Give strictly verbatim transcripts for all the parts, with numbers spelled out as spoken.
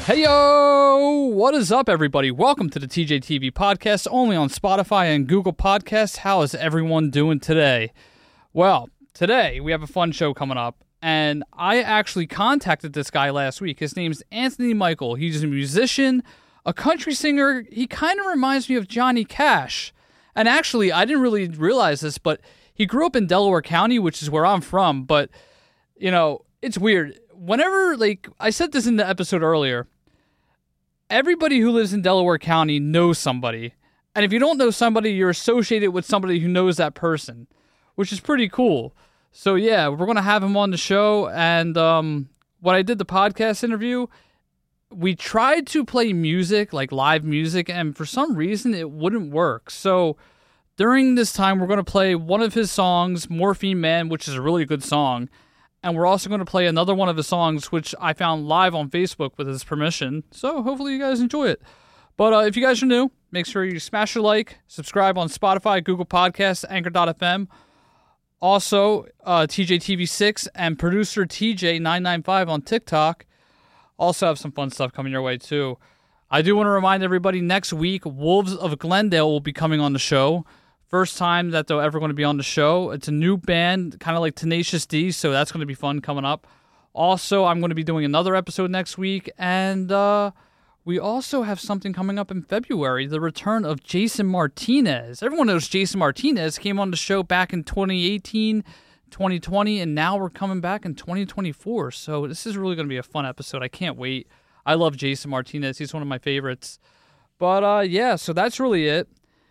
Hey yo, what is up everybody? Welcome to the T J T V podcast, only on Spotify and Google Podcasts. How is everyone doing today? Well, today we have a fun show coming up, and I actually contacted this guy last week. His name's Anthony Michael. He's a musician, a country singer. He kind of reminds me of Johnny Cash. And actually, I didn't really realize this, but he grew up in Delaware County, which is where I'm from. But, you know, it's weird. Whenever, like, I said this in the episode earlier, everybody who lives in Delaware County knows somebody. And if you don't know somebody, you're associated with somebody who knows that person, which is pretty cool. So, yeah, we're going to have him on the show. And um, when I did the podcast interview, we tried to play music, like live music, and for some reason it wouldn't work. So during this time, we're going to play one of his songs, Morphine Man, which is a really good song. And we're also going to play another one of his songs, which I found live on Facebook with his permission. So hopefully you guys enjoy it. But uh, if you guys are new, make sure you smash your like, subscribe on Spotify, Google Podcasts, Anchor dot f m. Also, uh, T J T V six and producer T J nine nine five on TikTok. Also have some fun stuff coming your way, too. I do want to remind everybody, next week, Wolves of Glendale will be coming on the show. First time that they're ever going to be on the show. It's a new band, kind of like Tenacious D, so that's going to be fun coming up. Also, I'm going to be doing another episode next week, and uh, we also have something coming up in February, the return of Jason Martinez. Everyone knows Jason Martinez came on the show back in twenty eighteen, twenty twenty, and now we're coming back in twenty twenty-four, so this is really going to be a fun episode. I can't wait. I love Jason Martinez. He's one of my favorites. But, uh, yeah, so that's really it.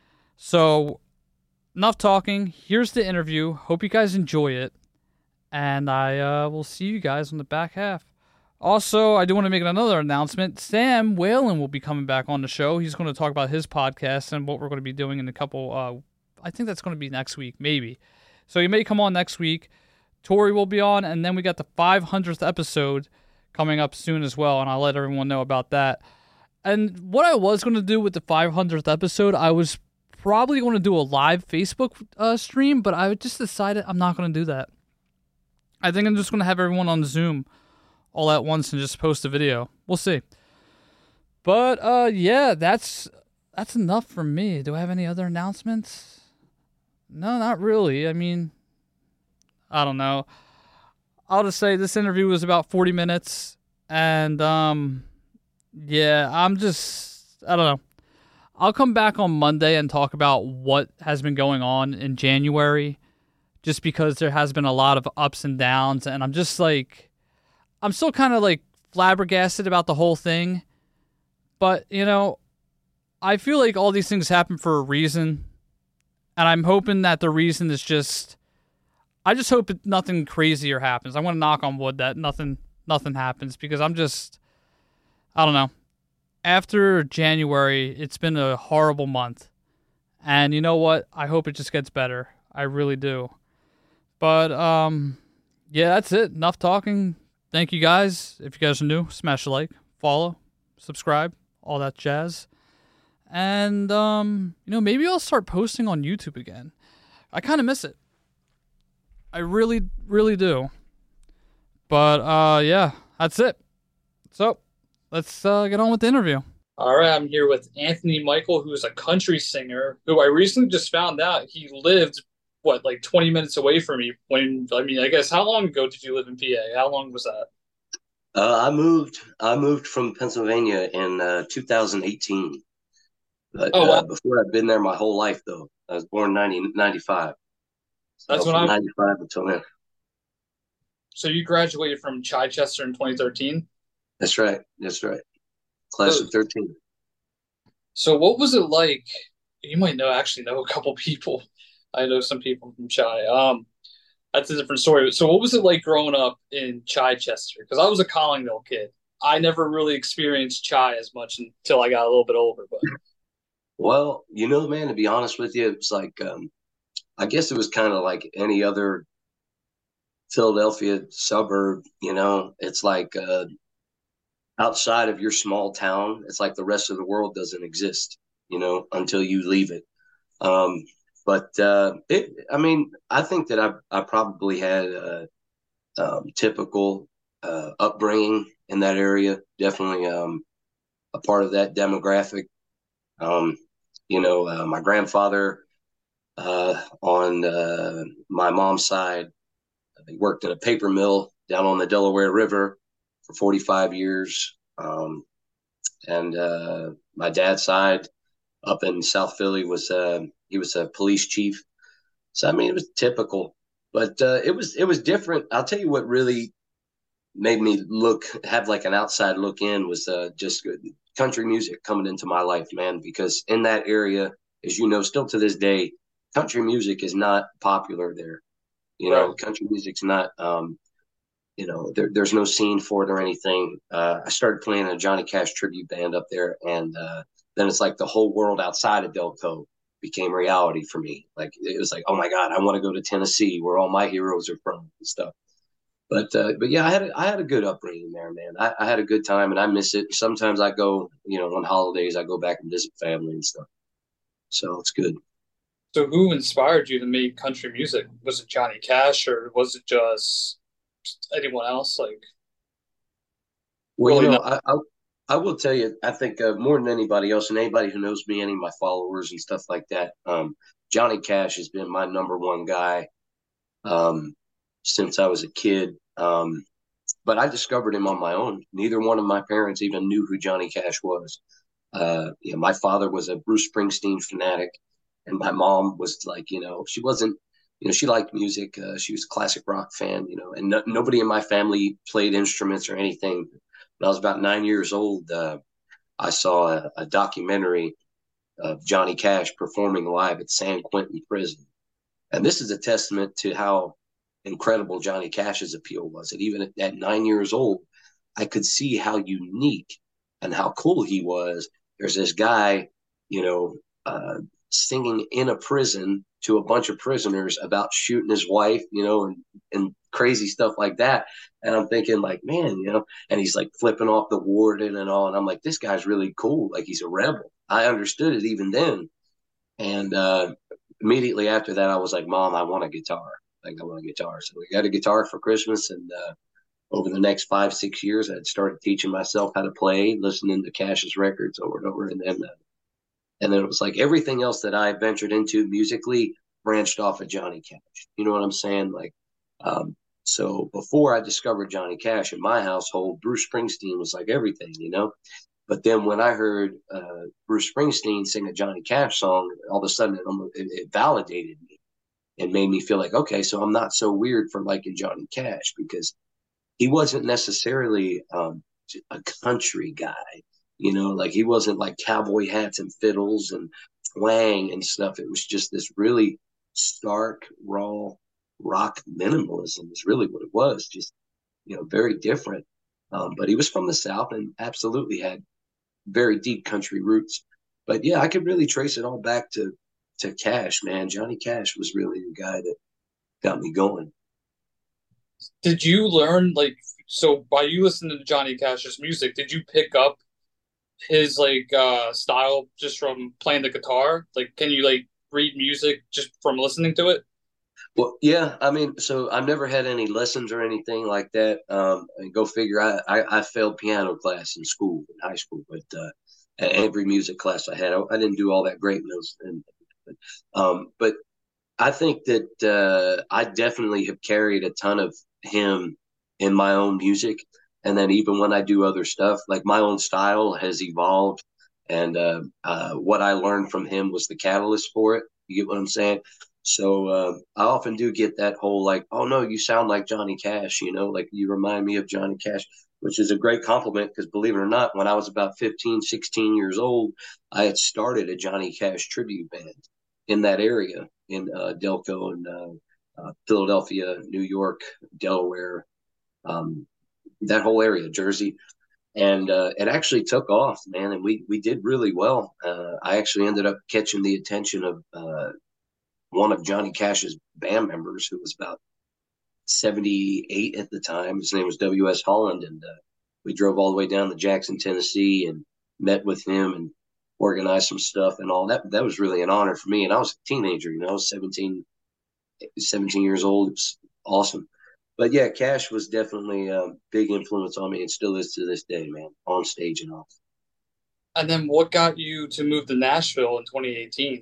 So enough talking. Here's the interview. Hope you guys enjoy it. And I uh, will see you guys on the back half. Also, I do want to make another announcement. Sam Whalen will be coming back on the show. He's going to talk about his podcast and what we're going to be doing in a couple, uh, I think that's going to be next week, maybe. So he may come on next week. Tori will be on, and then we got the five hundredth episode coming up soon as well, and I'll let everyone know about that. And what I was going to do with the five hundredth episode, I was probably going to do a live Facebook uh, stream, but I just decided I'm not going to do that. I think I'm just going to have everyone on Zoom all at once and just post a video. We'll see. But, uh, yeah, that's that's enough for me. Do I have any other announcements? No, not really. I mean, I don't know. I'll just say this interview was about forty minutes, and, um, yeah, I'm just, I don't know. I'll come back on Monday and talk about what has been going on in January, just because there has been a lot of ups and downs, and I'm just like, I'm still kind of like flabbergasted about the whole thing, but, you know, I feel like all these things happen for a reason, and I'm hoping that the reason is just, I just hope it, nothing crazier happens. I want to knock on wood that nothing, nothing happens, because I'm just, I don't know. After January, it's been a horrible month. And you know what? I hope it just gets better. I really do. But, um, yeah, that's it. Enough talking. Thank you guys. If you guys are new, smash a like, follow, subscribe, all that jazz. And, um, you know, maybe I'll start posting on YouTube again. I kind of miss it. I really, really do. But, uh, yeah, that's it. So, let's uh, get on with the interview. All right, I'm here with Anthony Michael, who is a country singer, who I recently just found out he lived, what, like twenty minutes away from me. When, I mean, I guess, how long ago did you live in P A? How long was that? Uh, I moved. I moved from Pennsylvania in uh, two thousand eighteen. But oh, wow. uh, before I'd been there my whole life, though. I was born in nineteen ninety-five. So That's when I ninety-five until then. So you graduated from Chichester in twenty thirteen? That's right. That's right. Class so, of thirteen. So what was it like? You might know, actually know a couple people. I know some people from Chi. Um, that's a different story. So what was it like growing up in Chichester? Because I was a Collingville kid. I never really experienced Chi as much until I got a little bit older. But well, you know, man, to be honest with you, it's like um, I guess it was kind of like any other Philadelphia suburb. You know, it's like uh, outside of your small town, it's like the rest of the world doesn't exist. You know, until you leave it. Um, But uh, it, I mean, I think that I, I probably had a um, typical uh, upbringing in that area. Definitely, um, a part of that demographic. Um, you know, uh, my grandfather uh, on uh, my mom's side, he worked in a paper mill down on the Delaware River for forty-five years. Um, and uh, my dad's side up in South Philly was uh, he was a police chief. So I mean, it was typical, but uh, it was it was different. I'll tell you what really made me look have like an outside look in was uh, just country music coming into my life, man. Because in that area, as you know, still to this day, country music is not popular there. You Right. know, country music's not. Um, you know, there, there's no scene for it or anything. Uh, I started playing in a Johnny Cash tribute band up there, and uh, then it's like the whole world outside of Delco became reality for me. Like it was like, oh my God, I want to go to Tennessee, where all my heroes are from and stuff. But uh, but yeah, I had a, I had a good upbringing there, man. I, I had a good time, and I miss it. Sometimes I go, you know, on holidays, I go back and visit family and stuff. So it's good. So who inspired you to make country music? Was it Johnny Cash or was it just anyone else? Like Well, you really know, not. I I, I will tell you, I think uh, more than anybody else, and anybody who knows me, any of my followers and stuff like that, um, Johnny Cash has been my number one guy um, since I was a kid. Um, but I discovered him on my own. Neither one of my parents even knew who Johnny Cash was. Uh, you know, my father was a Bruce Springsteen fanatic, and my mom was like, you know, she wasn't, you know, she liked music. Uh, she was a classic rock fan, you know, and no, nobody in my family played instruments or anything. When I was about nine years old, uh, I saw a, a documentary of Johnny Cash performing live at San Quentin Prison. And this is a testament to how incredible Johnny Cash's appeal was. And even at, at nine years old, I could see how unique and how cool he was. There's this guy, you know, uh, singing in a prison to a bunch of prisoners about shooting his wife, you know, and, and crazy stuff like that. And I'm thinking, like, man, you know, and he's like flipping off the warden and all. And I'm like, this guy's really cool. Like, he's a rebel. I understood it even then. And uh, immediately after that, I was like, Mom, I want a guitar. Like, I want a guitar. So we got a guitar for Christmas. And uh, over the next five, six years, I had started teaching myself how to play, listening to Cash's records over and over. And then, uh, and then it was like everything else that I ventured into musically branched off of Johnny Cash. You know what I'm saying? Like, um, so before I discovered Johnny Cash in my household, Bruce Springsteen was like everything, you know? But then when I heard uh, Bruce Springsteen sing a Johnny Cash song, all of a sudden it, it validated me and made me feel like, okay, so I'm not so weird for liking Johnny Cash because he wasn't necessarily um, a country guy, you know, like he wasn't like cowboy hats and fiddles and twang and stuff. It was just this really stark, raw rock minimalism is really what it was. Just, you know, very different. Um, but he was from the South and absolutely had very deep country roots. But yeah, I could really trace it all back to to Cash, man. Johnny Cash was really the guy that got me going. Did you learn like so by you listening to Johnny Cash's music, did you pick up his like uh style just from playing the guitar? Like can you like read music just from listening to it? Well, yeah, I mean, so I've never had any lessons or anything like that. Um, and go figure. I, I I failed piano class in school, in high school, but uh, every music class I had, I, I didn't do all that great. In those, and, but, um, but I think that uh, I definitely have carried a ton of him in my own music. And then even when I do other stuff, like my own style has evolved. And uh, uh, what I learned from him was the catalyst for it. You get what I'm saying? So uh, I often do get that whole like, oh no, you sound like Johnny Cash, you know, like you remind me of Johnny Cash, which is a great compliment because believe it or not, when I was about fifteen, sixteen years old, I had started a Johnny Cash tribute band in that area in uh, Delco and uh, uh, Philadelphia, New York, Delaware, um, that whole area, Jersey. And uh, it actually took off, man. And we, we did really well. Uh, I actually ended up catching the attention of uh, one of Johnny Cash's band members who was about seventy-eight at the time. His name was W S. Holland. And uh, we drove all the way down to Jackson, Tennessee and met with him and organized some stuff and all that. That was really an honor for me. And I was a teenager, you know, seventeen, seventeen years old. It was awesome. But yeah, Cash was definitely a big influence on me and still is to this day, man, on stage and off. And then what got you to move to Nashville in twenty eighteen?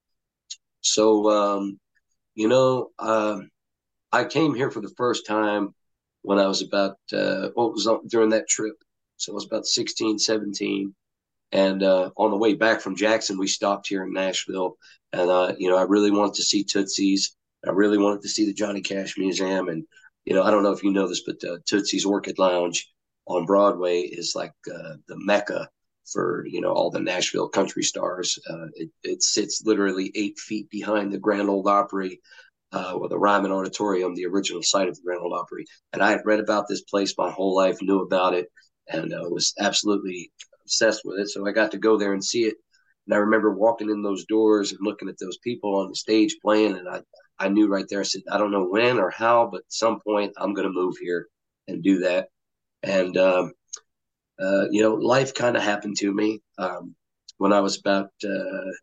So, um, you know, um, I came here for the first time when I was about, uh, what was on, during that trip. So I was about sixteen, seventeen. And uh, on the way back from Jackson, we stopped here in Nashville. And, uh, you know, I really wanted to see Tootsie's. I really wanted to see the Johnny Cash Museum. And, you know, I don't know if you know this, but uh, Tootsie's Orchid Lounge on Broadway is like uh, the mecca for, you know, all the Nashville country stars. Uh, it, it sits literally eight feet behind the Grand Ole Opry, uh, or the Ryman Auditorium, the original site of the Grand Ole Opry. And I had read about this place my whole life, knew about it, and uh, was absolutely obsessed with it. So I got to go there and see it. And I remember walking in those doors and looking at those people on the stage playing, and I, I knew right there. I said, I don't know when or how, but at some point I'm going to move here and do that. And um, uh, you know, life kind of happened to me um, when I was about uh,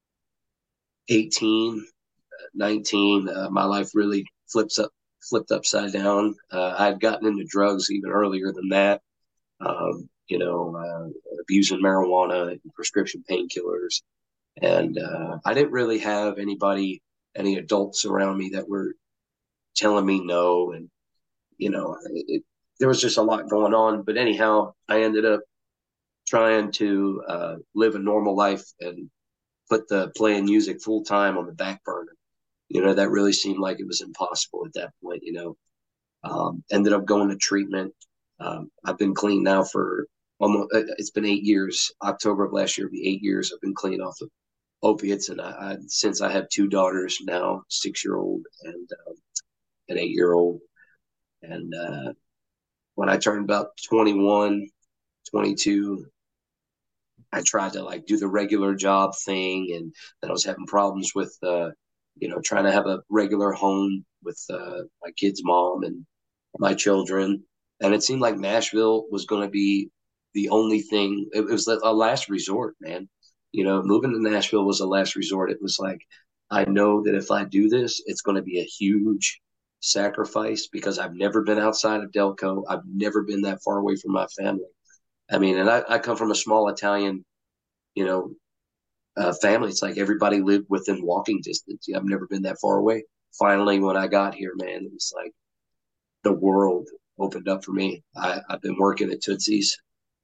eighteen, nineteen. Uh, my life really flips up, flipped upside down. Uh, I had gotten into drugs even earlier than that. Um, you know, uh, abusing marijuana and prescription painkillers. And uh, I didn't really have anybody, any adults around me that were telling me no. And, you know, it, there was just a lot going on. But anyhow, I ended up trying to uh, live a normal life and put the playing music full time on the back burner. You know, that really seemed like it was impossible at that point, you know. Um, ended up going to treatment. Um, I've been clean now for almost, it's been eight years. October of last year will be eight years. I've been clean off of opiates. And I, I since I have two daughters now, six year old and um, an eight year old. And uh, when I turned about twenty-one, twenty-two, I tried to like do the regular job thing. And then I was having problems with, uh, you know, trying to have a regular home with uh, my kid's mom and my children. And it seemed like Nashville was going to be the only thing. It, it was a last resort, man. You know, moving to Nashville was a last resort. It was like, I know that if I do this, it's going to be a huge sacrifice because I've never been outside of Delco. I've never been that far away from my family. I mean, and I, I come from a small Italian, you know, uh, family. It's like everybody lived within walking distance. I've never been that far away. Finally, when I got here, man, it was like the world opened up for me. I, I've been working at Tootsie's,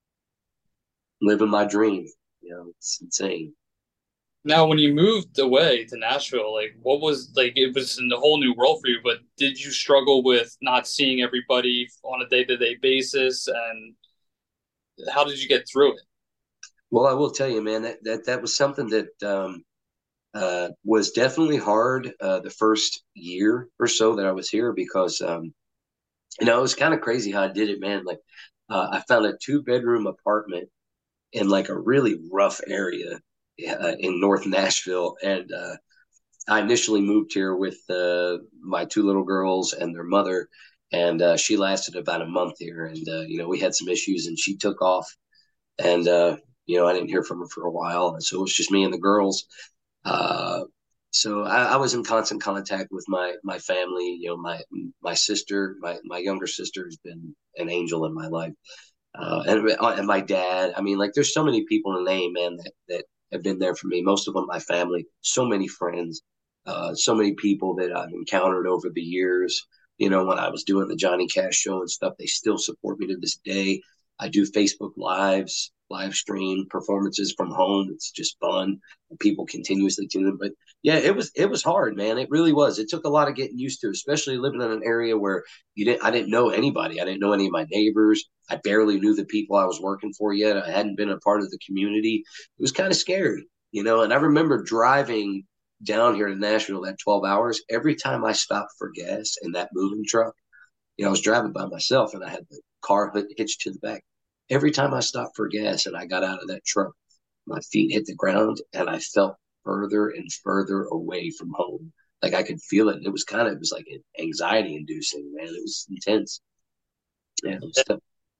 living my dream. You know, it's insane. Now, when you moved away to Nashville, like what was like it was in a whole new world for you, but did you struggle with not seeing everybody on a day-to-day basis, and how did you get through it? Well, I will tell you, man, that that, that was something that um, uh, was definitely hard uh, the first year or so that I was here because, um, you know, it was kind of crazy how I did it, man. Like, uh, I found a two bedroom apartment in like a really rough area uh, in North Nashville. And uh, I initially moved here with uh, my two little girls and their mother. And uh, she lasted about a month here. And, uh, you know, we had some issues and she took off. And, uh, you know, I didn't hear from her for a while. And so it was just me and the girls. Uh, so I, I was in constant contact with my my family. You know, my my sister, my my younger sister has been an angel in my life, uh, and and my dad. I mean, like, there's so many people in the name, man, that that have been there for me. Most of them, my family. So many friends, uh, so many people that I've encountered over the years. You know, when I was doing the Johnny Cash show and stuff, they still support me to this day. I do Facebook lives, live stream performances from home. It's just fun. People continuously tune in. But yeah, it was it was hard, man. It really was. It took a lot of getting used to, especially living in an area where you didn't I didn't know anybody. I didn't know any of my neighbors. I barely knew the people I was working for yet. I hadn't been a part of the community. It was kind of scary, you know. And I remember driving down here to Nashville that twelve hours. Every time I stopped for gas in that moving truck, you know, I was driving by myself and I had the car hitched to the back. Every time I stopped for gas and I got out of that truck, my feet hit the ground and I felt further and further away from home. Like I could feel it. And it was kind of, it was like anxiety inducing, man. It was intense. Yeah, it was tough.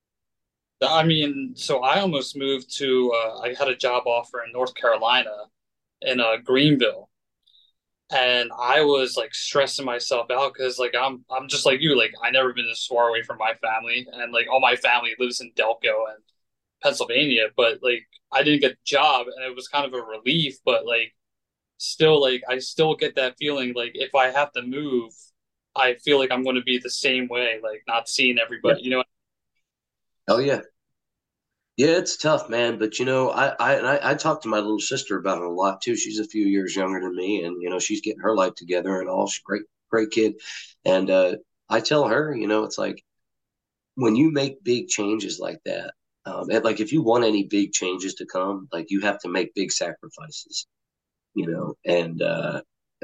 I mean, so I almost moved to uh, I had a job offer in North Carolina in uh, Greenville, and I was like stressing myself out because like I'm I'm just like you, like I never been this far away from my family, and like all my family lives in Delco, and Pennsylvania, but like I didn't get the job, and it was kind of a relief. But like still, like I still get that feeling like if I have to move, I feel like I'm going to be the same way, like not seeing Yeah. everybody. You know? Oh yeah. Yeah, it's tough, man. But you know, I I and I, I talk to my little sister about it a lot too. She's a few years younger than me, and you know, she's getting her life together and all. She's a great, great kid. And uh, I tell her, you know, it's like when you make big changes like that, um, and like if you want any big changes to come, like you have to make big sacrifices, you know. And uh,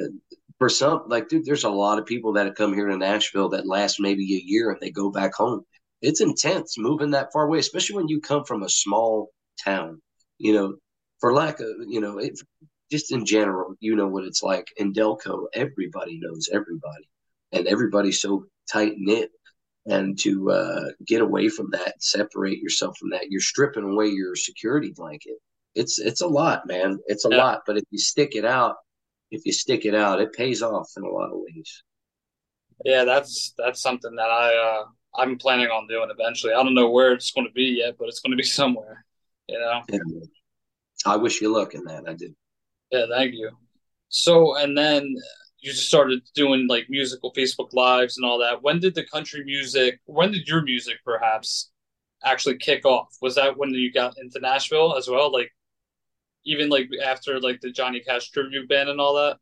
for some, like, dude, there's a lot of people that have come here to Nashville that last maybe a year and they go back home. It's intense moving that far away, especially when you come from a small town, you know, for lack of, you know, it, just in general, you know what it's like in Delco. Everybody knows everybody, and everybody's so tight knit. And to uh, get away from that, separate yourself from that, you're stripping away your security blanket. It's it's a lot, man. It's a Yeah, lot. But if you stick it out, if you stick it out, it pays off in a lot of ways. yeah, that's that's something that I uh I'm planning on doing eventually. I don't know where it's going to be yet, but it's going to be somewhere. You know? And I wish you luck in that. I do. Yeah, thank you. So, and then you just started doing like musical Facebook lives and all that. When did the country music, when did your music perhaps actually kick off? Was that when you got into Nashville as well? Like even like after like the Johnny Cash tribute band and all that?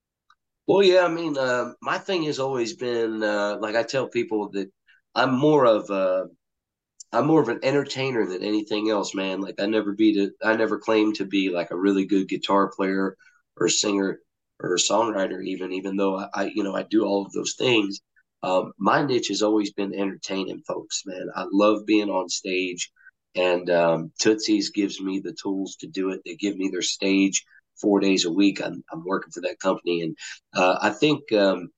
Well, yeah, I mean, uh, my thing has always been uh, like I tell people that I'm more of a I'm more of an entertainer than anything else, man. Like I never be to, I never claimed to be like a really good guitar player or a singer or a songwriter, even, even though I, I you know, I do all of those things. Um, my niche has always been entertaining folks, man. I love being on stage, and um, Tootsie's gives me the tools to do it. They give me their stage four days a week. I'm, I'm working for that company, and uh, I think um,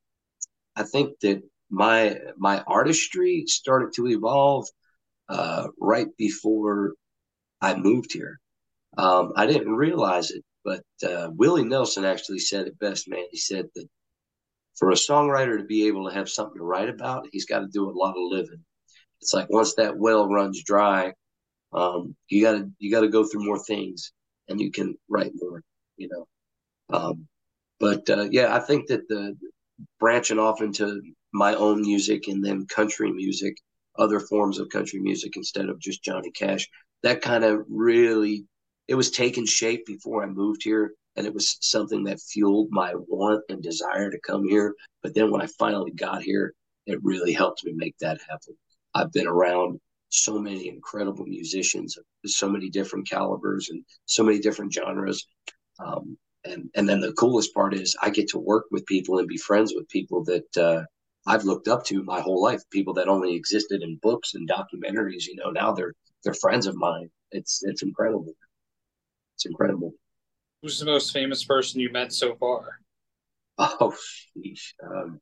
I think that my my artistry started to evolve uh, right before I moved here. Um, I didn't realize it, but uh, Willie Nelson actually said it best, man. He said that for a songwriter to be able to have something to write about, he's got to do a lot of living. It's like once that well runs dry, um, you got to you got to go through more things, and you can write more. You know, um, but uh, yeah, I think that the branching off into my own music and then country music, other forms of country music instead of just Johnny Cash. That kind of really, it was taking shape before I moved here. And it was something that fueled my want and desire to come here. But then when I finally got here, it really helped me make that happen. I've been around so many incredible musicians, so many different calibers and so many different genres. Um, and and then the coolest part is I get to work with people and be friends with people that uh, I've looked up to my whole life. People that only existed in books and documentaries. You know, now they're they're friends of mine. It's it's incredible. It's incredible. Who's the most famous person you met so far? Oh, sheesh. Um,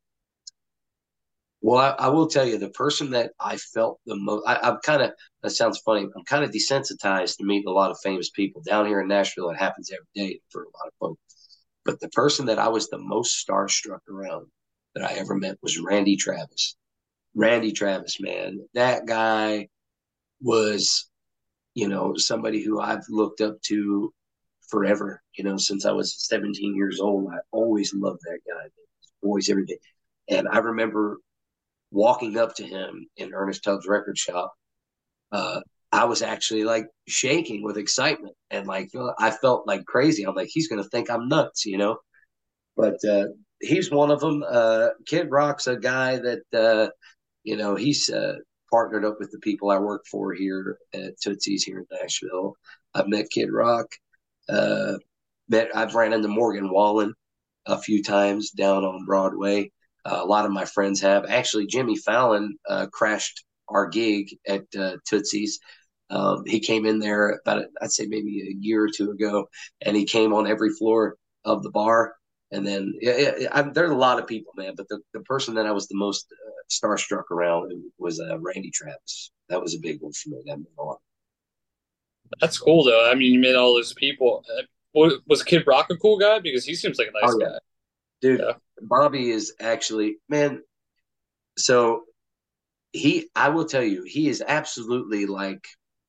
well, I, I will tell you the person that I felt the most. I, I'm kind of that sounds funny. I'm kind of desensitized to meet a lot of famous people down here in Nashville. It happens every day for a lot of folks. But the person that I was the most starstruck around that I ever met was Randy Travis. Randy Travis, man, that guy was, you know, somebody who I've looked up to forever, you know, since I was seventeen years old. I always loved that guy, his voice, everything. And I remember walking up to him in Ernest Tubbs record shop. Uh, I was actually like shaking with excitement and like I felt like crazy. I'm like, he's going to think I'm nuts, you know? But uh, he's one of them. Uh, Kid Rock's a guy that uh, you know he's uh, partnered up with the people I work for here at Tootsie's here in Nashville. I've met Kid Rock. Uh, met I've ran into Morgan Wallen a few times down on Broadway. Uh, a lot of my friends have. Actually, Jimmy Fallon uh, crashed our gig at uh, Tootsie's. Um, he came in there about, I'd say maybe a year or two ago, and he came on every floor of the bar. And then yeah, yeah, I, there's a lot of people, man, but the, the person that I was the most uh, starstruck around was uh, Randy Travis. That was a big one for me. That meant a lot. That's cool though. I mean, you met all those people. Uh, Was Kid Rock a cool guy? Because he seems like a nice Oh yeah, guy. dude. Yeah. Bobby is actually man. So he, I will tell you, he is absolutely like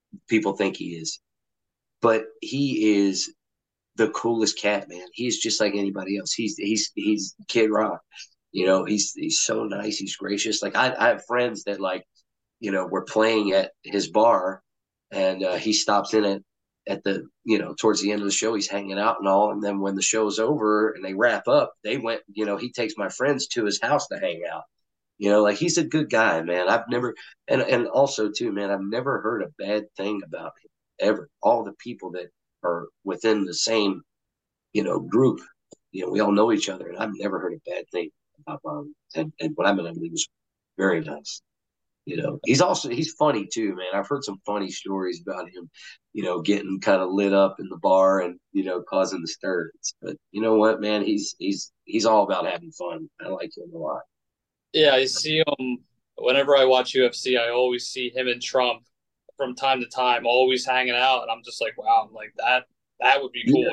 people think he is. But he is the coolest cat, man. He's just like anybody else. He's he's he's Kid Rock. You know, he's he's so nice. He's gracious. Like I, I have friends that like, you know, we're playing at his bar, and uh, he stops in it at the, you know, towards the end of the show. He's hanging out and all, and then when the show's over and they wrap up, they went. You know, he takes my friends to his house to hang out. You know, like he's a good guy, man. I've never, and and also too, man, I've never heard a bad thing about him ever. All the people that are within the same, you know, group, you know, we all know each other, and I've never heard a bad thing about him. And and what I've been able to do was very nice. You know, he's also he's funny too, man. I've heard some funny stories about him, you know, getting kind of lit up in the bar and you know causing disturbance. But you know what, man, he's he's he's all about having fun. I like him a lot. Yeah, I see him whenever I watch U F C. I always see him and Trump from time to time, always hanging out, and I'm just like, wow, I'm like that. That would be Yeah. cool.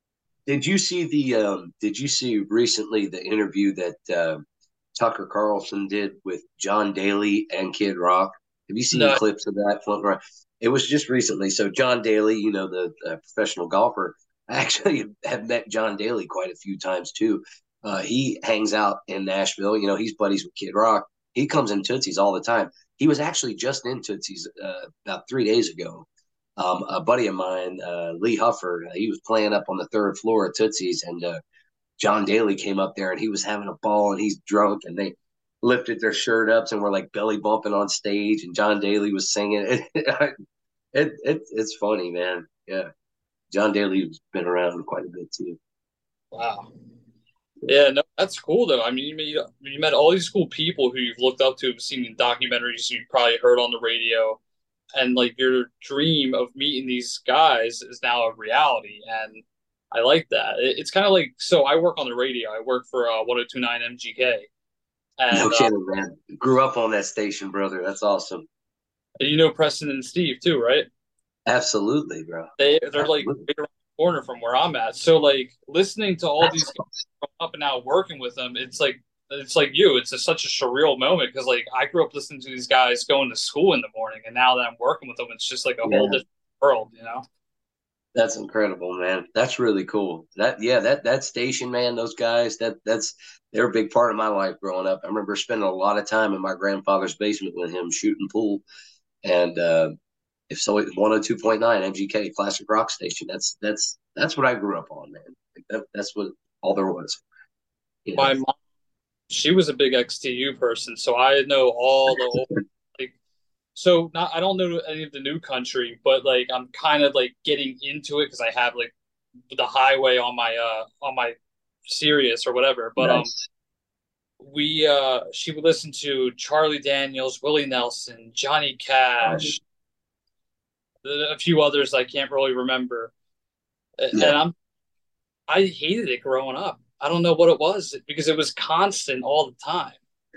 Did you see the um did you see recently the interview that uh, Tucker Carlson did with John Daly and Kid Rock? Have you seen No, clips of that floating around? It was just recently. So John Daly, you know, the uh, professional golfer, I actually have met John Daly quite a few times too. Uh, he hangs out in Nashville. You know, he's buddies with Kid Rock. He comes in Tootsie's all the time. He was actually just in Tootsie's uh, about three days ago. Um, a buddy of mine, uh, Lee Huffer, uh, he was playing up on the third floor of Tootsie's, and uh, John Daly came up there and he was having a ball and he's drunk, and they lifted their shirt ups and were like belly bumping on stage, and John Daly was singing. It, it, it it's funny, man. Yeah, John Daly's been around quite a bit too. wow. Yeah, no, that's cool though. I mean, you met, you met all these cool people who you've looked up to, have seen in documentaries you've probably heard on the radio, and like your dream of meeting these guys is now a reality. And I like that. It, it's kind of like, so I work on the radio. I work for uh, one oh two point nine M G K, No and uh, kidding, man. Grew up on that station, brother. That's awesome. you know Preston and Steve too, right? Absolutely, bro. They they're like Absolutely. right around the corner from where I'm at. So like listening to all these guys growing up and now working with them, it's like it's like you. It's a, such a surreal moment because like I grew up listening to these guys going to school in the morning, and now that I'm working with them, it's just like a whole Yeah. different world, you know? That's incredible, man. That's really cool. That yeah, that that station, man, those guys, that that's they're a big part of my life growing up. I remember spending a lot of time in my grandfather's basement with him shooting pool. And uh if so it's one oh two point nine M G K classic rock station. That's that's that's what I grew up on, man. Like that, that's what all there was. You know. My mom, she was a big X T U person, so I know all the old like. So not I don't know any of the new country, but like I'm kind of like getting into it because I have like the highway on my uh on my Sirius or whatever. But um Nice. we uh she would listen to Charlie Daniels, Willie Nelson, Johnny Um, Cash, a few others I can't really remember. And yeah. I'm I hated it growing up. I don't know what it was because it was constant all the time.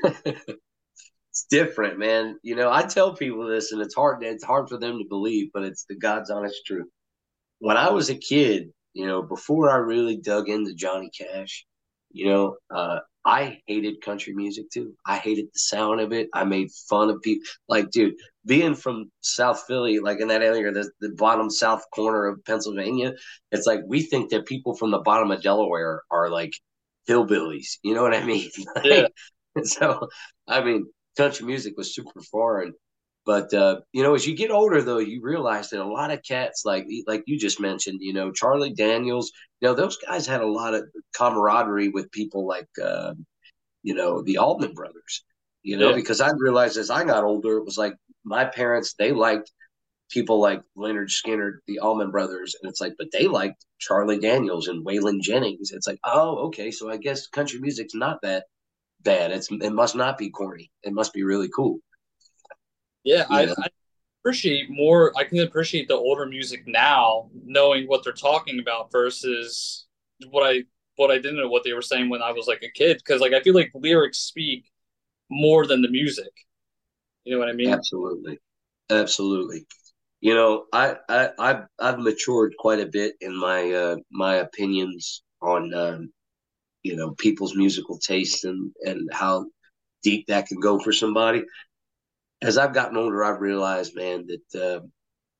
It's different, man. You know, I tell people this and it's hard it's hard for them to believe, but it's the God's honest truth. When I was a kid, you know, before I really dug into Johnny Cash, you know, uh, I hated country music too. I hated the sound of it. I made fun of people. Like, dude, being from South Philly, like in that area, the, the bottom south corner of Pennsylvania, it's like we think that people from the bottom of Delaware are like hillbillies. You know what I mean? Yeah. Like, so, I mean, country music was super foreign. But uh, you know, as you get older, though, you realize that a lot of cats, like like you just mentioned, you know, Charlie Daniels, you know, those guys had a lot of camaraderie with people like, uh, you know, the Allman Brothers. You know, Yeah. because I realized as I got older, it was like my parents they liked people like Leonard Skinner, the Allman Brothers, and it's like, but they liked Charlie Daniels and Waylon Jennings. It's like, oh, okay, so I guess country music's not that bad. It's it must not be corny. It must be really cool. Yeah, I, You know. I appreciate more. I can appreciate the older music now, knowing what they're talking about versus what I what I didn't know what they were saying when I was like a kid. Because like I feel like lyrics speak more than the music. You know what I mean? Absolutely. Absolutely. You know, I, I I've I've matured quite a bit in my uh my opinions on um, you know, people's musical taste and and how deep that can go for somebody. As I've gotten older, I've realized, man, that uh,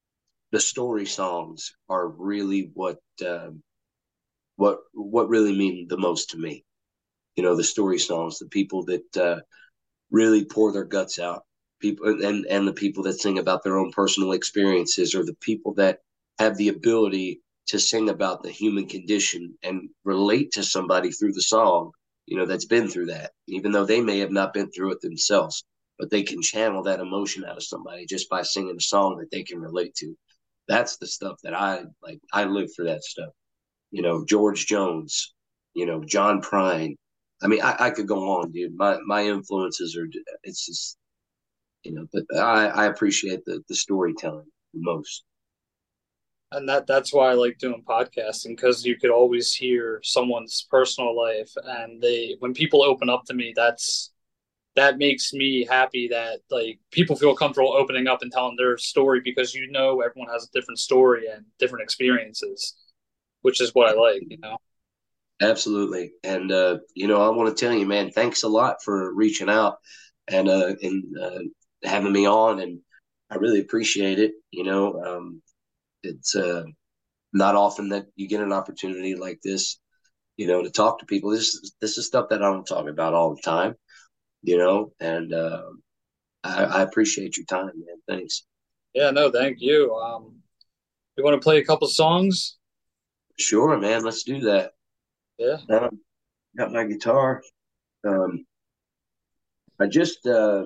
the story songs are really what um, what what really mean the most to me. You know, the story songs, the people that uh, really pour their guts out, people, and and the people that sing about their own personal experiences, or the people that have the ability to sing about the human condition and relate to somebody through the song, you know, that's been through that, even though they may have not been through it themselves, but they can channel that emotion out of somebody just by singing a song that they can relate to. That's the stuff that I like. I live for that stuff. You know, George Jones, you know, John Prine. I mean, I, I could go on, dude. My my influences are, it's just, you know, but I, I appreciate the, the storytelling the most. And that that's why I like doing podcasting, because you could always hear someone's personal life, and they when people open up to me, that's that makes me happy that like people feel comfortable opening up and telling their story, because you know everyone has a different story and different experiences, which is what I like, you know. Absolutely. And uh, you know, I want to tell you, man, thanks a lot for reaching out and uh and uh, having me on, and I really appreciate it. You know, um it's uh not often that you get an opportunity like this, you know, to talk to people. This this is stuff that I don't talk about all the time, you know, and uh, I, I appreciate your time, man. Thanks. Yeah, no, thank you. Um, you want to play a couple songs? Sure, man. Let's do that. Yeah. Um, got my guitar. Um, I just uh,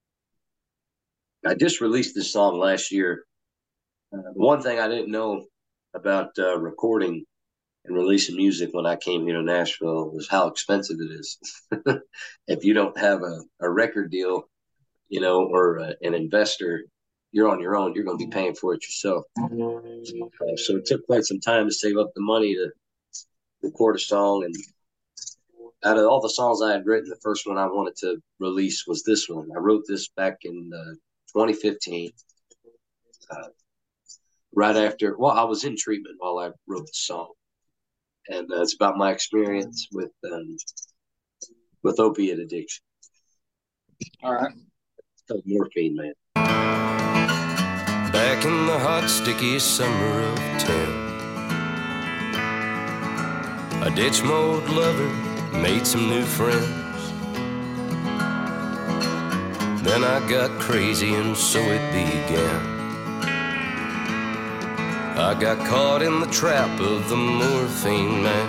I just released this song last year. Uh, the one thing I didn't know about uh, recording and releasing music when I came here to Nashville was how expensive it is. If you don't have a, a record deal, you know, or uh, an investor, you're on your own. You're going to be paying for it yourself. Uh, so it took quite some time to save up the money to record a song. And out of all the songs I had written, the first one I wanted to release was this one. I wrote this back in uh, twenty fifteen, uh, right after, well, I was in treatment while I wrote the song. And uh, it's about my experience with um, with opiate addiction. All right. It's called Morphine Man. Back in the hot, sticky summer of ten, I ditched my old lover, made some new friends. Then I got crazy and so it began. I got caught in the trap of the morphine man.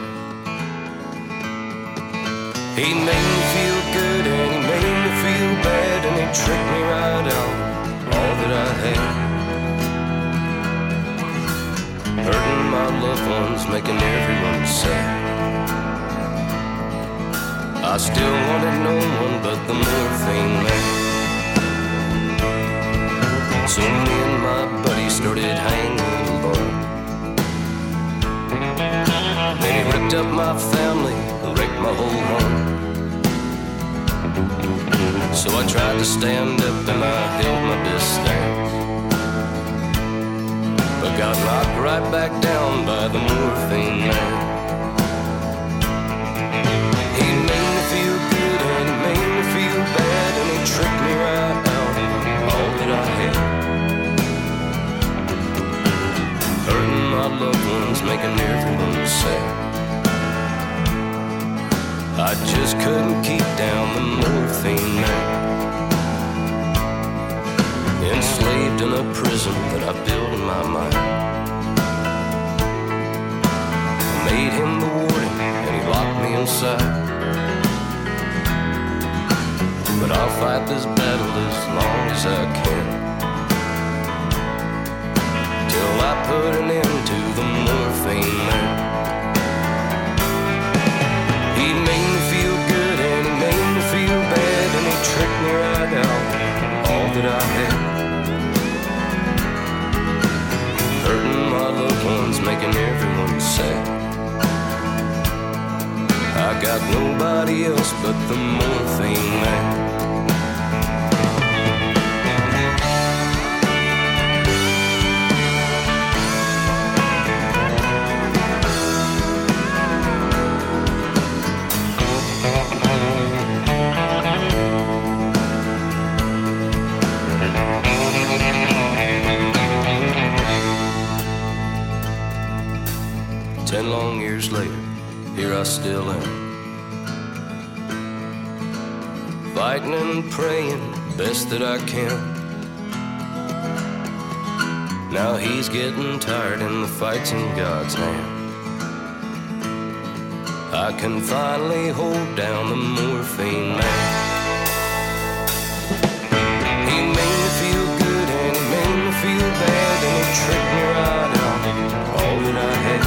He made me feel good and he made me feel bad, and he tricked me right out all that I had. Hurting my loved ones, making everyone sad. I still wanted no one but the morphine man. So me and my buddy started hanging alone. Then he ripped up my family, wrecked my whole home. So I tried to stand up and I held my distance, but got knocked right back down by the morphine man. He made me feel good and he made me feel bad, and he tricked me right out all that I had. Hurting my loved ones, making everyone sad. I just couldn't keep down the morphine man. Enslaved in a prison that I built in my mind. I made him the warden and he locked me inside. But I'll fight this battle as long as I can, till I put an end to the morphine man. He made me feel good and he made me feel bad, and he tricked me right out all that I had. Hurting my loved ones, making everyone sad. I got nobody else but the morphine man. Ten long years later, here I still am, fighting and praying best that I can. Now he's getting tired and the fight's in God's hand. I can finally hold down the morphine man. He made me feel good and he made me feel bad, and he tricked me right out of all that I had.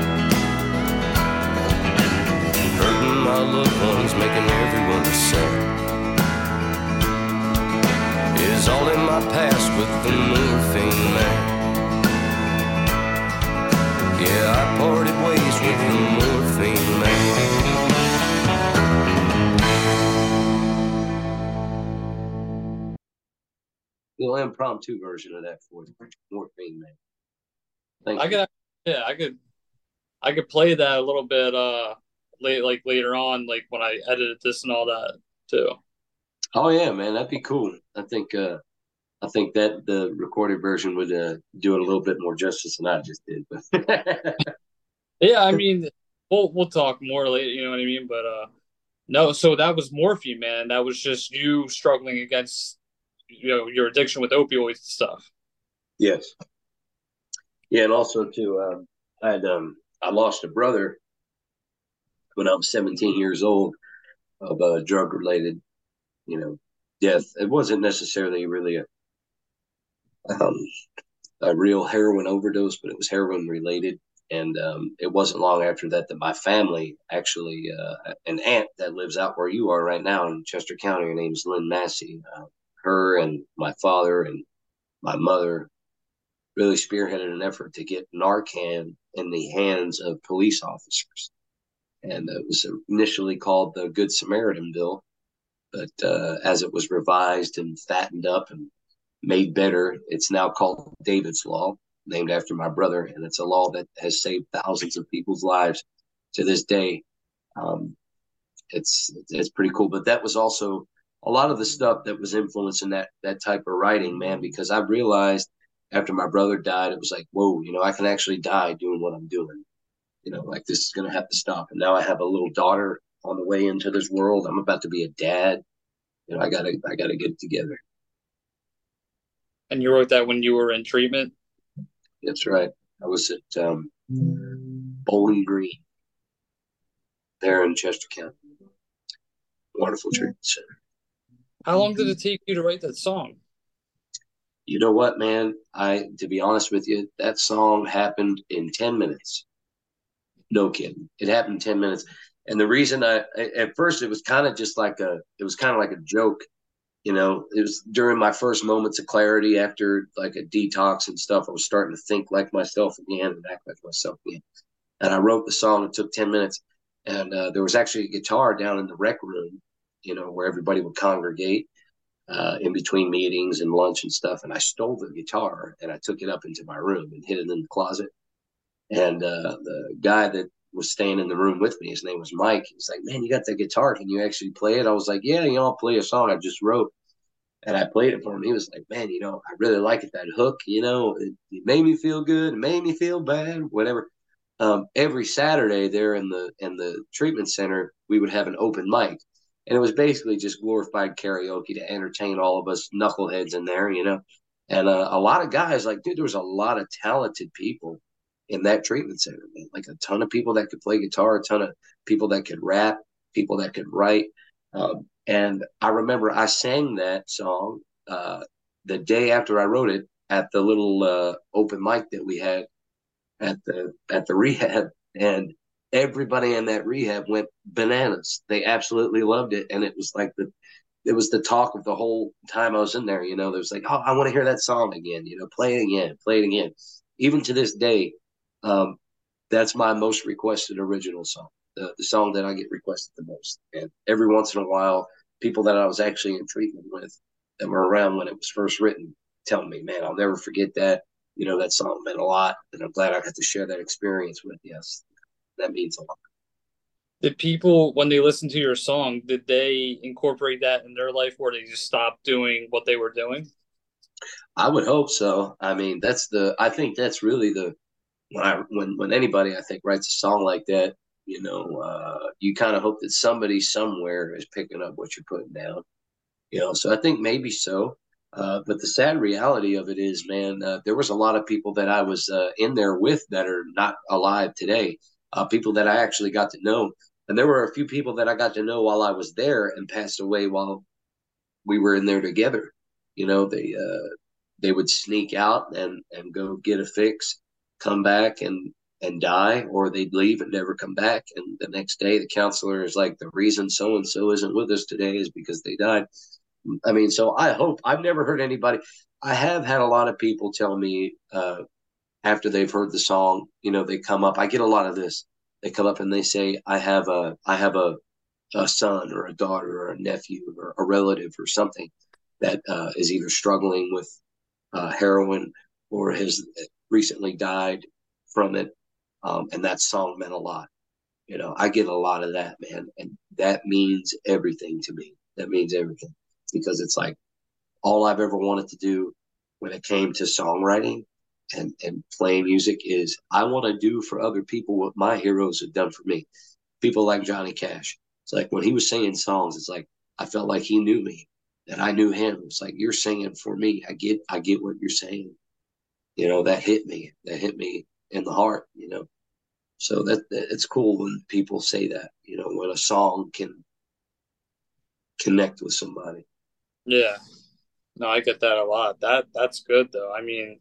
Hurting my loved ones, making everyone sad, is all in my past with the morphine man. Yeah, I parted ways with the morphine man. Little impromptu version of that for morphine man. Thank I you. could, yeah, I could, I could play that a little bit, uh, late, like later on, like when I edited this and all that too. Oh yeah, man, that'd be cool. I think, uh, I think that the recorded version would uh, do it a little bit more justice than I just did. But Yeah, I mean, we'll we'll talk more later. You know what I mean? But uh, no. So that was morphine, man. That was just you struggling against, you know, your addiction with opioids and stuff. yes, yeah, and also too, um, I had um, I lost a brother when I was seventeen years old of a drug related, you know, death. It wasn't necessarily really a um, a real heroin overdose, but it was heroin related. And um, it wasn't long after that that my family actually, uh, an aunt that lives out where you are right now in Chester County, her name's Lynn Massey. Uh, her and my father and my mother really spearheaded an effort to get Narcan in the hands of police officers. And it was initially called the Good Samaritan Bill, but uh, as it was revised and fattened up and made better, it's now called David's Law, named after my brother, and it's a law that has saved thousands of people's lives to this day. Um, it's it's pretty cool, but that was also a lot of the stuff that was influencing that that type of writing, man. Because I realized after my brother died, it was like, whoa, you know, I can actually die doing what I'm doing. You know, like this is gonna have to stop. And now I have a little daughter on the way into this world. I'm about to be a dad. You know, I gotta I gotta get it together. And you wrote that when you were in treatment? That's right. I was at um, Bowling Green there in Chester County. Wonderful treatment center. How long did it take you to write that song? You know what, man? I, to be honest with you, that song happened in ten minutes. No kidding. It happened in ten minutes. And the reason I, at first it was kind of just like a, it was kind of like a joke. You know, it was during my first moments of clarity after like a detox and stuff. I was starting to think like myself again and act like myself again. And I wrote the song. It took ten minutes. And uh, there was actually a guitar down in the rec room, you know, where everybody would congregate uh, in between meetings and lunch and stuff. And I stole the guitar and I took it up into my room and hid it in the closet. And uh, the guy that was staying in the room with me, his name was Mike. He's like, man, you got that guitar. Can you actually play it? I was like, yeah, you know, I'll play a song I just wrote. And I played it for him. He was like, man, you know, I really like it, that hook, you know, it, it made me feel good. It made me feel bad, whatever. Um, every Saturday there in the in the treatment center, we would have an open mic. And it was basically just glorified karaoke to entertain all of us knuckleheads in there, you know. And uh, a lot of guys, like, dude, there was a lot of talented people in that treatment center, man. Like a ton of people that could play guitar, a ton of people that could rap, people that could write. Um, and I remember I sang that song uh, the day after I wrote it at the little uh, open mic that we had at the at the rehab, and everybody in that rehab went bananas. They absolutely loved it, and it was like the it was the talk of the whole time I was in there. You know, there was like, oh, I want to hear that song again. You know, play it again, play it again. Even to this day, um, that's my most requested original song, the, the song that I get requested the most. And every once in a while, people that I was actually in treatment with that were around when it was first written tell me, man, I'll never forget that. You know, that song meant a lot, and I'm glad I got to share that experience with you. Yes, that means a lot. Did people, when they listened to your song, did they incorporate that in their life, or they just stopped doing what they were doing? I would hope so. I mean, that's the, I think that's really the, when I when when anybody I think writes a song like that, you know, uh, you kind of hope that somebody somewhere is picking up what you're putting down. You know, so I think maybe so. Uh, but the sad reality of it is, man, uh, there was a lot of people that I was uh, in there with that are not alive today. Uh, people that I actually got to know, and there were a few people that I got to know while I was there and passed away while we were in there together. You know, they uh, they would sneak out and and go get a fix, come back and and die, or they'd leave and never come back. And the next day, the counselor is like, the reason so and so isn't with us today is because they died. I mean, so I hope I've never heard anybody. I have had a lot of people tell me uh, after they've heard the song, you know, they come up. I get a lot of this. They come up and they say, "I have a, I have a, a son or a daughter or a nephew or a relative or something that uh, is either struggling with uh, heroin or has recently died from it, um, and that song meant a lot." You know, I get a lot of that, man, and that means everything to me. That means everything because it's like all I've ever wanted to do when it came to songwriting and, and playing music is I want to do for other people what my heroes have done for me. People like Johnny Cash. It's like when he was singing songs, it's like I felt like he knew me and I knew him. It's like you're singing for me. I get I get what you're saying. You know, that hit me. That hit me in the heart, you know. So that, that it's cool when people say that, you know, when a song can connect with somebody. Yeah. No, I get that a lot. That that's good though. I mean,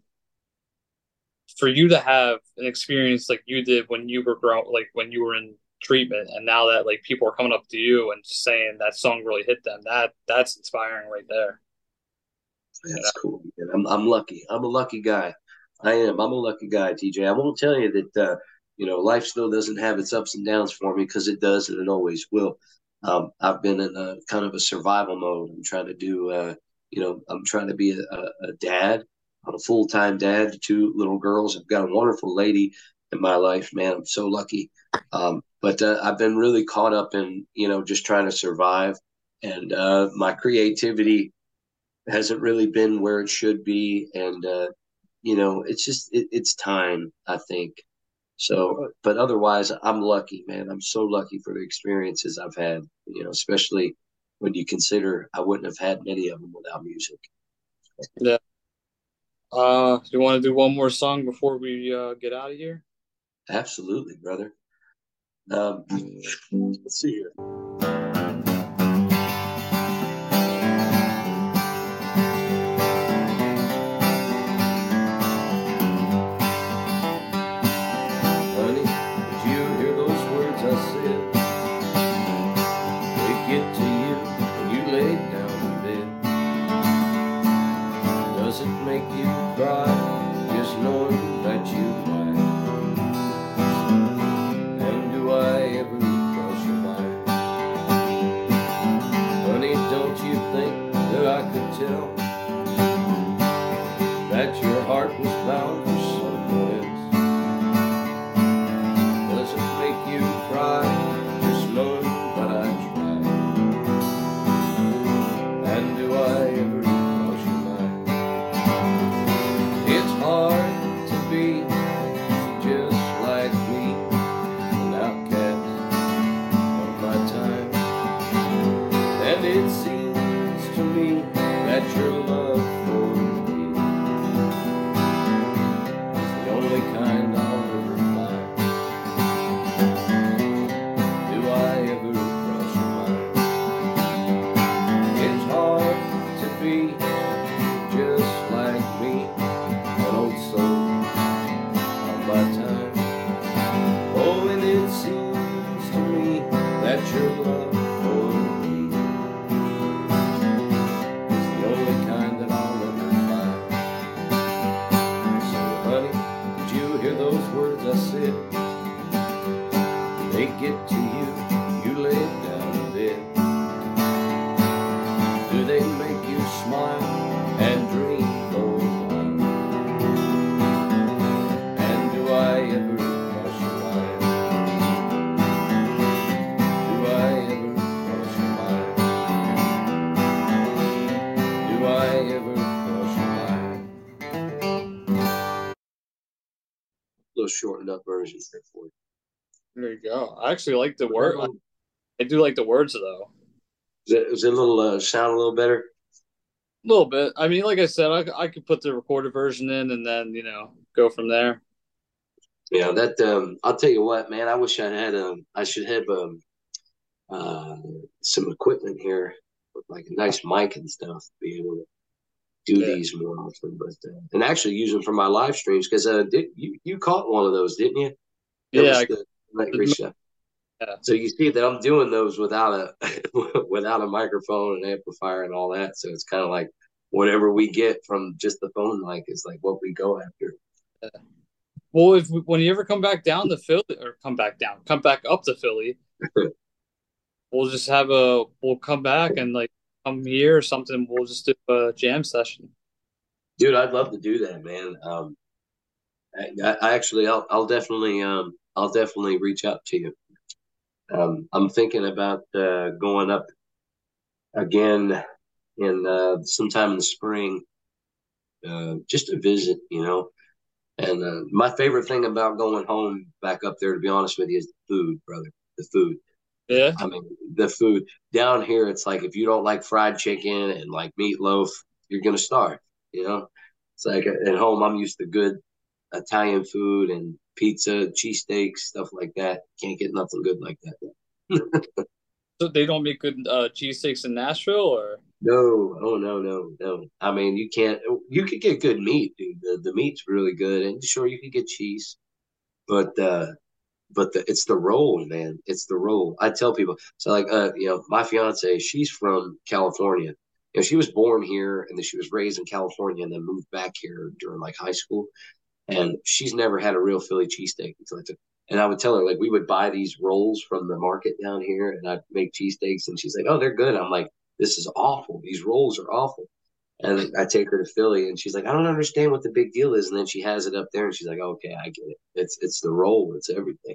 for you to have an experience like you did when you were grown, like when you were in treatment, and now that like people are coming up to you and just saying that song really hit them, that that's inspiring right there. That's cool. Man. I'm I'm lucky. I'm a lucky guy. I am. I'm a lucky guy, T J. I won't tell you that uh, you know, life still doesn't have its ups and downs for me because it does and it always will. Um, I've been in a kind of a survival mode. I'm trying to do uh, you know, I'm trying to be a, a, a dad. I'm a full time dad to two little girls. I've got a wonderful lady in my life, man. I'm so lucky. Um, but uh, I've been really caught up in, you know, just trying to survive. And uh, my creativity hasn't really been where it should be. And, uh, you know, it's just, it, it's time, I think. So, but otherwise, I'm lucky, man. I'm so lucky for the experiences I've had, you know, especially when you consider I wouldn't have had many of them without music. Yeah. Uh, do you want to do one more song before we uh, get out of here? Absolutely, brother. Um, let's see here. little shortened up version there for you. There you go. I actually like the word. I do like the words though. Is it, is it a little uh, sound a little better? A little bit. I mean, like I said, I, I could put the recorded version in and then, you know, go from there. Yeah, that um, I'll tell you what, man. I wish I had um, I should have um, uh, some equipment here with like a nice mic and stuff to be able to do Yeah. these more often. But uh, and actually use them for my live streams because uh, did you you caught one of those, didn't you? It Yeah. was I, the Nightmare Show. yeah. So you see that I'm doing those without a without a microphone and amplifier and all that. So it's kind of like whatever we get from just the phone mic is like what we go after. Yeah. Well, if when you ever come back down to Philly, or come back down, come back up to Philly, we'll just have a, we'll come back and like come here or something. We'll just do a jam session. Dude, I'd love to do that, man. Um, I, I actually, I'll, I'll definitely, um, I'll definitely reach out to you. Um, I'm thinking about uh, going up again in uh, sometime in the spring, uh, just to visit, you know. And uh, my favorite thing about going home back up there, to be honest with you, is the food, brother. The food. Yeah. I mean, the food down here, it's like if you don't like fried chicken and like meatloaf, you're gonna starve. You know, it's like at home, I'm used to good Italian food and pizza, cheesesteaks, stuff like that. Can't get nothing good like that. So they don't make good uh, cheesesteaks in Nashville, or? No, oh no, no, no. I mean, you can't. You could get good meat, dude. The the meat's really good, and sure, you could get cheese, but uh, but the, it's the roll, man. It's the roll. I tell people. So like, uh, you know, my fiance, she's from California. You know, she was born here, and then she was raised in California, and then moved back here during like high school. And she's never had a real Philly cheesesteak until I took. And I would tell her like we would buy these rolls from the market down here, and I'd make cheesesteaks, and she's like, "Oh, they're good." I'm like, "This is awful. These rolls are awful." And I take her to Philly, and she's like, "I don't understand what the big deal is." And then she has it up there, and she's like, "Okay, I get it. It's it's the roll. It's everything."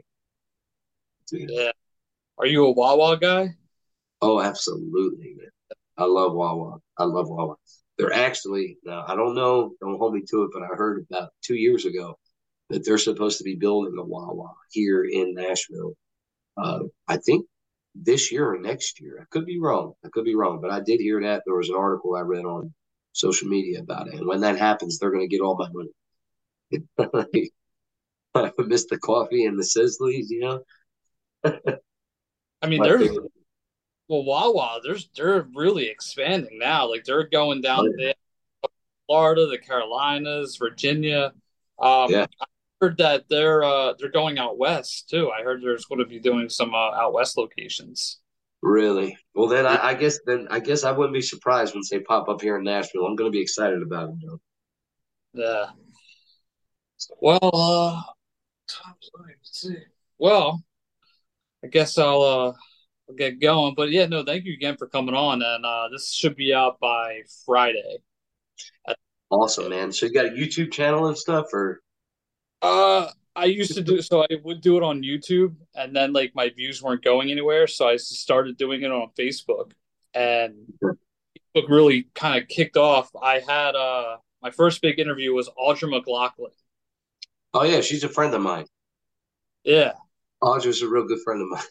You know? Yeah. Are you a Wawa guy? Oh, absolutely, man. I love Wawa. I love Wawa. They're actually now. I don't know. Don't hold me to it, but I heard about two years ago that they're supposed to be building a Wawa here in Nashville. Uh, I think this year or next year. I could be wrong. I could be wrong, but I did hear that. There was an article I read on social media about it. And when that happens, they're going to get all my money. I miss the coffee and the sizzlies, you know? I mean, My there's favorite. well, Wawa. There's they're really expanding now. Like they're going Oh, down yeah. there, Florida, the Carolinas, Virginia. Um, Yeah, I heard that they're uh they're going out west too. I heard there's going to be doing some uh, out west locations. really. Well, then I, I guess then I guess I wouldn't be surprised once they pop up here in Nashville. I'm going to be excited about them, though. Yeah. Well, uh, let's see. Well, I guess I'll uh I'll get going. But yeah, no, thank you again for coming on. And uh, this should be out by Friday. Awesome, man. So you got a YouTube channel and stuff, or Uh, I used to do so. I would do it on YouTube, and then like my views weren't going anywhere, so I started doing it on Facebook, and Facebook really kind of kicked off. I had uh my first big interview was Audra McLaughlin. oh yeah, she's a friend of mine. Yeah, Audra's a real good friend of mine.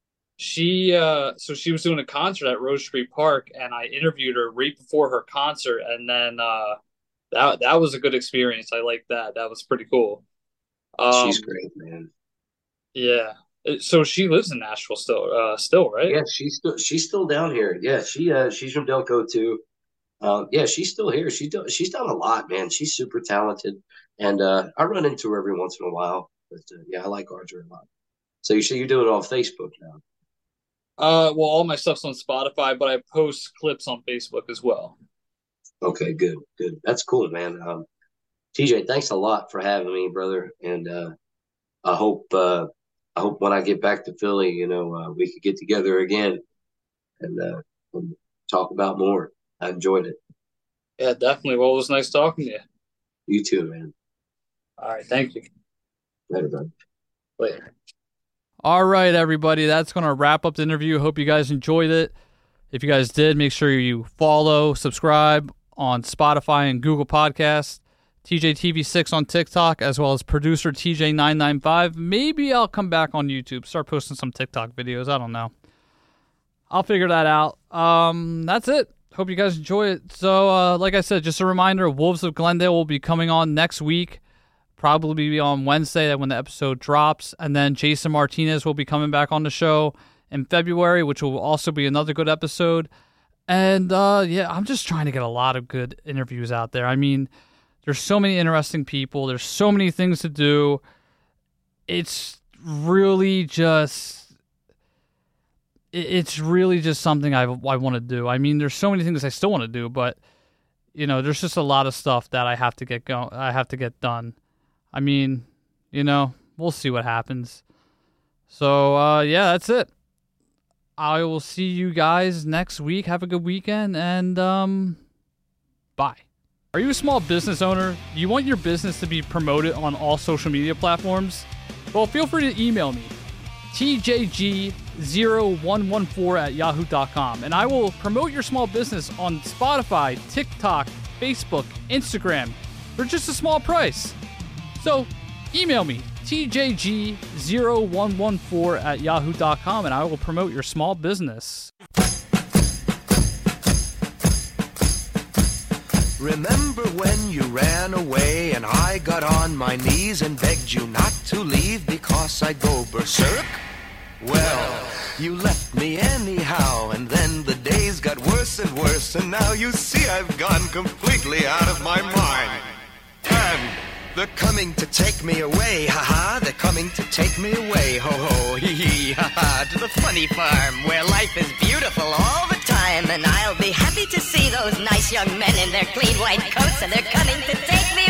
she uh so she was doing a concert at Rose Street Park, and I interviewed her right before her concert, and then uh that that was a good experience. I liked that. That was pretty cool. She's Um, great, man. yeah. So she lives in Nashville still, uh, still, right? Yeah, she's still she's still down here. Yeah, she uh she's from Delco too. Um, yeah, she's still here. She's done she's done a lot, man. She's super talented, and uh, I run into her every once in a while. But uh, yeah, I like Audra a lot. So you say you're doing it on Facebook now? Uh, well, all my stuff's on Spotify, but I post clips on Facebook as well. Okay, good, good. That's cool, man. Um, T J, thanks a lot for having me, brother. And uh, I hope uh, I hope when I get back to Philly, you know, uh, we could get together again and, uh, and talk about more. I enjoyed it. Yeah, definitely. Well, it was nice talking to you. You too, man. All right, thank you. Later, brother. Later. All right, everybody. That's going to wrap up the interview. Hope you guys enjoyed it. If you guys did, make sure you follow, subscribe on Spotify and Google Podcasts. T J T V six on TikTok, as well as producer T J nine nine five. Maybe I'll come back on YouTube, start posting some TikTok videos. I don't know. I'll figure that out. Um, that's it. Hope you guys enjoy it. So, uh, like I said, just a reminder, Wolves of Glendale will be coming on next week. Probably on Wednesday when the episode drops. And then Jason Martinez will be coming back on the show in February, which will also be another good episode. And, uh, yeah, I'm just trying to get a lot of good interviews out there. I mean, there's so many interesting people. There's so many things to do. It's really just... It's really just something I, I want to do. I mean, there's so many things I still want to do, but, you know, there's just a lot of stuff that I have to get go- I have to get done. I mean, you know, we'll see what happens. So, uh, yeah, that's it. I will see you guys next week. Have a good weekend, and um, bye. Are you a small business owner? Do you want your business to be promoted on all social media platforms? Well, feel free to email me, T J G zero one one four at yahoo dot com, and I will promote your small business on Spotify, TikTok, Facebook, Instagram for just a small price. So email me, T J G zero one one four at yahoo dot com, and I will promote your small business. Remember when you ran away and I got on my knees and begged you not to leave because I'd go berserk? Well, you left me anyhow, and then the days got worse and worse, and now you see I've gone completely out of my mind. And they're coming to take me away, ha-ha, they're coming to take me away, ho-ho, hee-hee, ha-ha, to the funny farm where life is beautiful all the time, and I'll be happy to see those nice young men in their clean white coats, and they're coming to take me